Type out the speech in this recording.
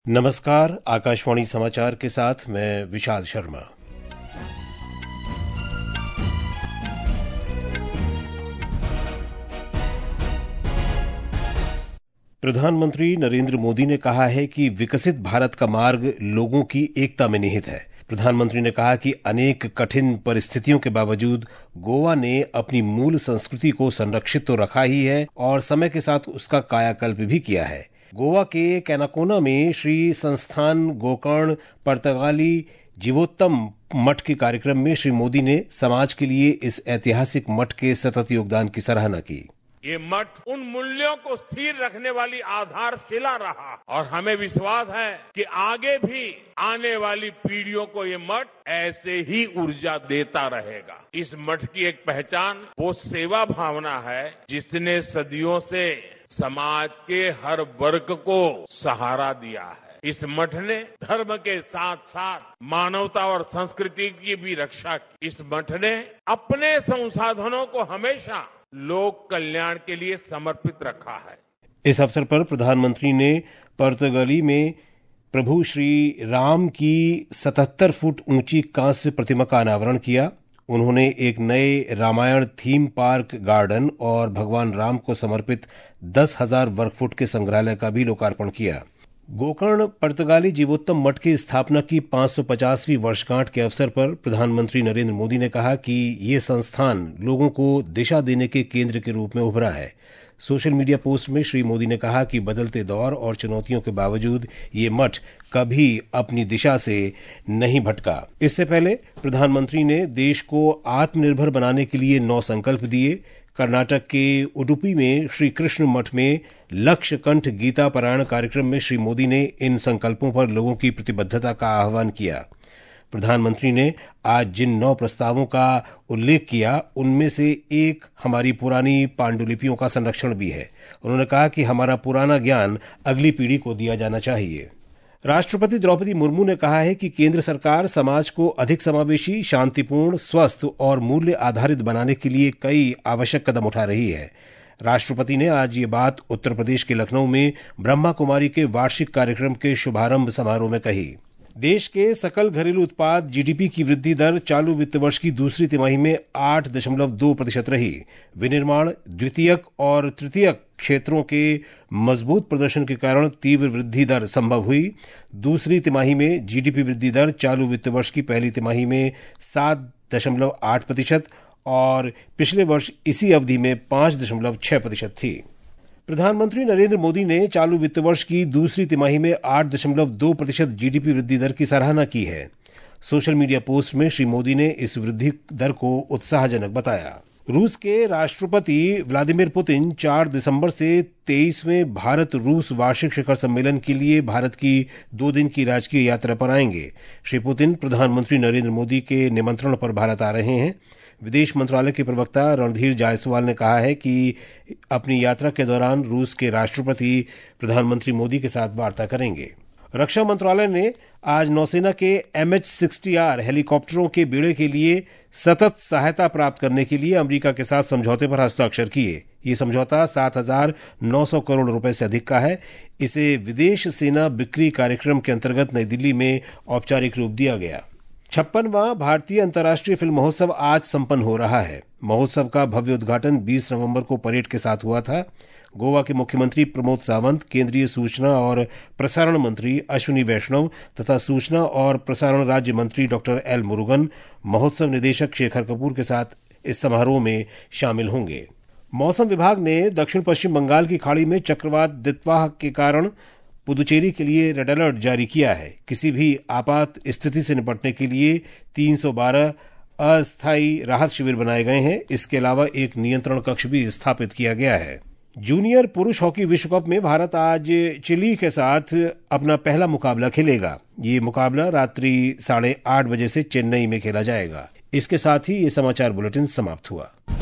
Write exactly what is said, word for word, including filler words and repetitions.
नमस्कार, आकाशवाणी समाचार के साथ मैं विशाल शर्मा। प्रधानमंत्री नरेंद्र मोदी ने कहा है कि विकसित भारत का मार्ग लोगों की एकता में निहित है। प्रधानमंत्री ने कहा कि अनेक कठिन परिस्थितियों के बावजूद गोवा ने अपनी मूल संस्कृति को संरक्षित तो रखा ही है और समय के साथ उसका कायाकल्प भी किया है। गोवा के कैनाकोना में श्री संस्थान गोकर्ण पर्तगाली जीवोत्तम मठ के कार्यक्रम में श्री मोदी ने समाज के लिए इस ऐतिहासिक मठ के सतत योगदान की सराहना की। ये मठ उन मूल्यों को स्थिर रखने वाली आधारशिला रहा और हमें विश्वास है कि आगे भी आने वाली पीढ़ियों को ये मठ ऐसे ही ऊर्जा देता रहेगा। इस मठ की एक पहचान वो सेवा भावना है जिसने सदियों से समाज के हर वर्ग को सहारा दिया है। इस मठ ने धर्म के साथ साथ मानवता और संस्कृति की भी रक्षा की। इस मठ ने अपने संसाधनों को हमेशा लोक कल्याण के लिए समर्पित रखा है। इस अवसर पर प्रधानमंत्री ने पर्तगाली में प्रभु श्री राम की सतहत्तर फुट ऊंची कांस्य प्रतिमा का अनावरण किया। उन्होंने एक नए रामायण थीम पार्क गार्डन और भगवान राम को समर्पित दस हजार वर्ग फुट के संग्रहालय का भी लोकार्पण किया। गोकर्ण पर्तगाली जीवोत्तम मठ की स्थापना की पांच सौ पचासवीं वर्षगांठ के अवसर पर प्रधानमंत्री नरेंद्र मोदी ने कहा कि ये संस्थान लोगों को दिशा देने के केंद्र के रूप में उभरा है। सोशल मीडिया पोस्ट में श्री मोदी ने कहा कि बदलते दौर और चुनौतियों के बावजूद ये मठ कभी अपनी दिशा से नहीं भटका। इससे पहले प्रधानमंत्री ने देश को आत्मनिर्भर बनाने के लिए नौ संकल्प दिए। कर्नाटक के उडुपी में श्री कृष्ण मठ में लक्ष्य कंठ गीता पारायण कार्यक्रम में श्री मोदी ने इन संकल्पों पर लोगों की प्रतिबद्धता का आह्वान किया। प्रधानमंत्री ने आज जिन नौ प्रस्तावों का उल्लेख किया उनमें से एक हमारी पुरानी पांडुलिपियों का संरक्षण भी है। उन्होंने कहा कि हमारा पुराना ज्ञान अगली पीढ़ी को दिया जाना चाहिए। राष्ट्रपति द्रौपदी मुर्मू ने कहा है कि केंद्र सरकार समाज को अधिक समावेशी, शांतिपूर्ण, स्वस्थ और मूल्य आधारित बनाने के लिए कई आवश्यक कदम उठा रही है। राष्ट्रपति ने आज ये बात उत्तर प्रदेश के लखनऊ में ब्रह्मा कुमारी के वार्षिक कार्यक्रम के शुभारंभ समारोह में कही। देश के सकल घरेलू उत्पाद जीडीपी की वृद्धि दर चालू वित्त वर्ष की दूसरी तिमाही में आठ दशमलव दो प्रतिशत रही। विनिर्माण, द्वितीयक और तृतीयक क्षेत्रों के मजबूत प्रदर्शन के कारण तीव्र वृद्धि दर संभव हुई। दूसरी तिमाही में जीडीपी वृद्धि दर चालू वित्त वर्ष की पहली तिमाही में सात दशमलव आठ प्रतिशत और पिछले वर्ष इसी अवधि में पांच दशमलव छह प्रतिशत थी। प्रधानमंत्री नरेंद्र मोदी ने चालू वित्त वर्ष की दूसरी तिमाही में आठ दशमलव दो प्रतिशत जीडीपी वृद्धि दर की सराहना की है। सोशल मीडिया पोस्ट में श्री मोदी ने इस वृद्धि दर को उत्साहजनक बताया। रूस के राष्ट्रपति व्लादिमीर पुतिन चार दिसंबर से तेईसवें भारत रूस वार्षिक शिखर सम्मेलन के लिए भारत की दो दिन की राजकीय यात्रा पर आएंगे। श्री पुतिन प्रधानमंत्री नरेंद्र मोदी के निमंत्रण पर भारत आ रहे हैं। विदेश मंत्रालय के प्रवक्ता रणधीर जायसवाल ने कहा है कि अपनी यात्रा के दौरान रूस के राष्ट्रपति प्रधानमंत्री मोदी के साथ वार्ता करेंगे। रक्षा मंत्रालय ने आज नौसेना के एम एच सिक्सटी आर हेलीकॉप्टरों के बेड़े के लिए सतत सहायता प्राप्त करने के लिए अमेरिका के साथ समझौते पर हस्ताक्षर किए। ये समझौता सात हजार नौ सौ करोड़ रुपए से अधिक का है। इसे विदेश सेना बिक्री कार्यक्रम के अंतर्गत नई दिल्ली में औपचारिक रूप दिया गया। छप्पनवां भारतीय अंतर्राष्ट्रीय फिल्म महोत्सव आज संपन्न हो रहा है। महोत्सव का भव्य उद्घाटन बीस नवंबर को परेड के साथ हुआ था। गोवा के मुख्यमंत्री प्रमोद सावंत, केंद्रीय सूचना और प्रसारण मंत्री अश्विनी वैष्णव तथा सूचना और प्रसारण राज्य मंत्री डॉक्टर एल मुरुगन, महोत्सव निदेशक शेखर कपूर के साथ इस समारोह में शामिल होंगे। मौसम विभाग ने दक्षिण पश्चिम बंगाल की खाड़ी में चक्रवात दितवाह के कारण पुदुचेरी के लिए रेड अलर्ट जारी किया है। किसी भी आपात स्थिति से निपटने के लिए तीन सौ बारह अस्थायी राहत शिविर बनाए गए हैं। इसके अलावा एक नियंत्रण कक्ष भी स्थापित किया गया है। जूनियर पुरुष हॉकी विश्व कप में भारत आज चिली के साथ अपना पहला मुकाबला खेलेगा। ये मुकाबला रात्रि साढ़े आठ बजे से चेन्नई में खेला जाएगा। इसके साथ ही ये समाचार बुलेटिन समाप्त हुआ।